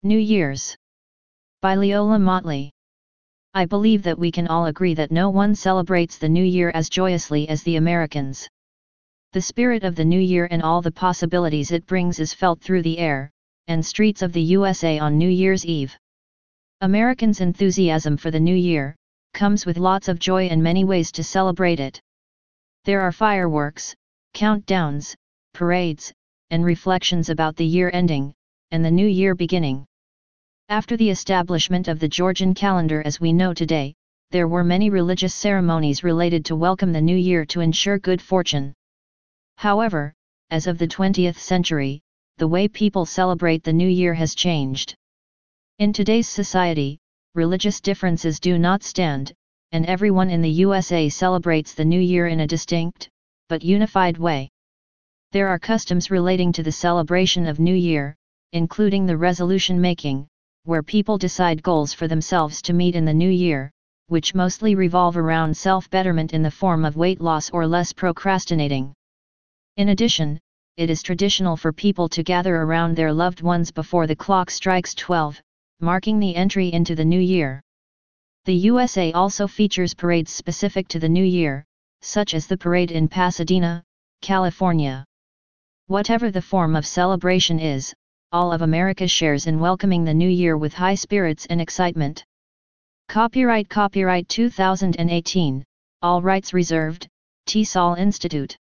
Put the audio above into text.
New Year's. By Leola Motley. I believe that we can all agree that no one celebrates the New Year as joyously as the Americans. The spirit of the New Year and all the possibilities it brings is felt through the air and streets of the USA on New Year's Eve. Americans' enthusiasm for the New Year comes with lots of joy and many ways to celebrate it. There are fireworks, countdowns, parades, and reflections about the year ending and the new year beginning. After the establishment of the Georgian calendar as we know today, there were many religious ceremonies related to welcome the new year to ensure good fortune. However, as of the 20th century, the way people celebrate the new year has changed. In today's society, religious differences do not stand, and everyone in the USA celebrates the new year in a distinct, but unified way. There are customs relating to the celebration of New Year, including the resolution making, where people decide goals for themselves to meet in the new year, which mostly revolve around self-betterment in the form of weight loss or less procrastinating. In addition, it is traditional for people to gather around their loved ones before the clock strikes 12, marking the entry into the new year. The USA also features parades specific to the new year, such as the parade in Pasadena, California. Whatever the form of celebration is, all of America shares in welcoming the new year with high spirits and excitement. Copyright 2018, all rights reserved, TESOL Institute.